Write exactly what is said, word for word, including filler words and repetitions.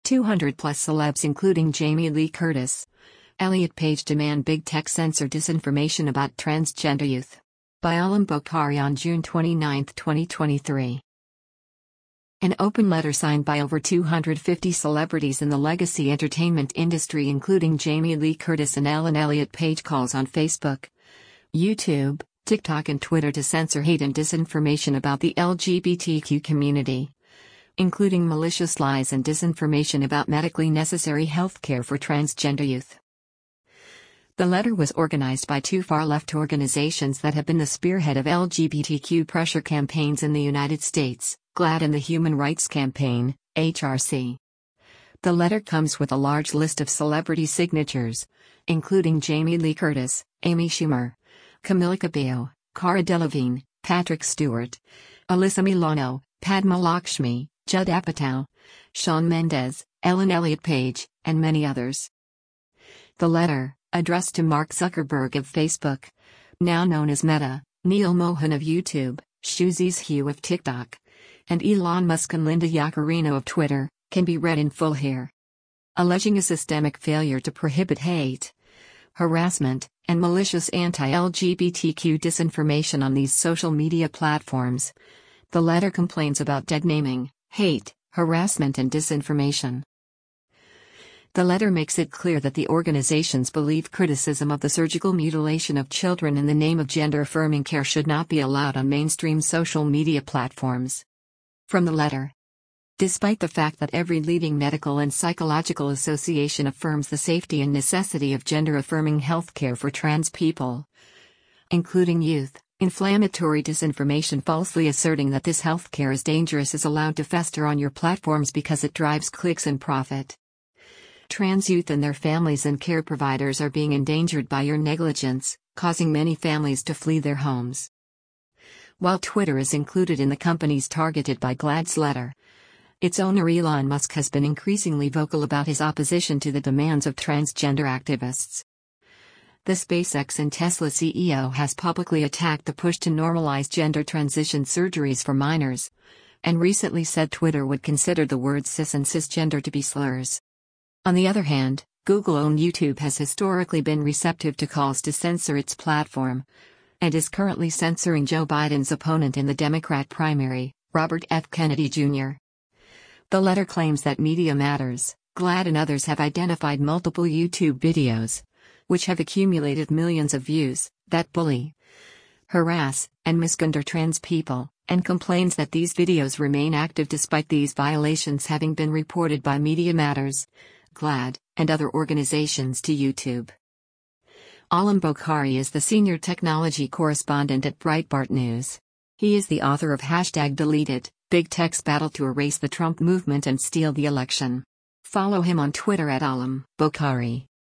two hundred plus celebs including Jamie Lee Curtis, Elliot Page demand big tech censor disinformation about transgender youth. By Alam Bokhari on June twenty-ninth, twenty twenty-three. An open letter signed by over two hundred fifty celebrities in the legacy entertainment industry including Jamie Lee Curtis and Ellen Elliot Page calls on Facebook, YouTube, TikTok and Twitter to censor hate and disinformation about the L G B T Q community, including malicious lies and disinformation about medically necessary healthcare for transgender youth. The letter was organized by two far-left organizations that have been the spearhead of L G B T Q pressure campaigns in the United States, GLAAD and the Human Rights Campaign, H R C. The letter comes with a large list of celebrity signatures, including Jamie Lee Curtis, Amy Schumer, Camila Cabello, Cara Delevingne, Patrick Stewart, Alyssa Milano, Padma Lakshmi, Judd Apatow, Shawn Mendes, Ellen Elliot Page, and many others. The letter, addressed to Mark Zuckerberg of Facebook, now known as Meta, Neil Mohan of YouTube, Shuzi's Hugh of TikTok, and Elon Musk and Linda Yaccarino of Twitter, can be read in full here. Alleging a systemic failure to prohibit hate, harassment, and malicious anti-L G B T Q disinformation on these social media platforms, the letter complains about deadnaming, hate, harassment and disinformation. The letter makes it clear that the organizations believe criticism of the surgical mutilation of children in the name of gender-affirming care should not be allowed on mainstream social media platforms. From the letter. Despite the fact that every leading medical and psychological association affirms the safety and necessity of gender-affirming healthcare for trans people, including youth, inflammatory disinformation falsely asserting that this healthcare is dangerous is allowed to fester on your platforms because it drives clicks and profit. Trans youth and their families and care providers are being endangered by your negligence, causing many families to flee their homes. While Twitter is included in the companies targeted by GLAAD's letter, its owner Elon Musk has been increasingly vocal about his opposition to the demands of transgender activists. The SpaceX and Tesla C E O has publicly attacked the push to normalize gender transition surgeries for minors, and recently said Twitter would consider the words cis and cisgender to be slurs. On the other hand, Google-owned YouTube has historically been receptive to calls to censor its platform, and is currently censoring Joe Biden's opponent in the Democrat primary, Robert F. Kennedy Junior The letter claims that Media Matters, GLAAD and others have identified multiple YouTube videos, which have accumulated millions of views, that bully, harass, and misgender trans people, and complains that these videos remain active despite these violations having been reported by Media Matters, GLAAD, and other organizations to YouTube. Alam Bokhari is the senior technology correspondent at Breitbart News. He is the author of Hashtag Deleted, Big Tech's Battle to Erase the Trump Movement and Steal the Election. Follow him on Twitter at Alam Bokhari.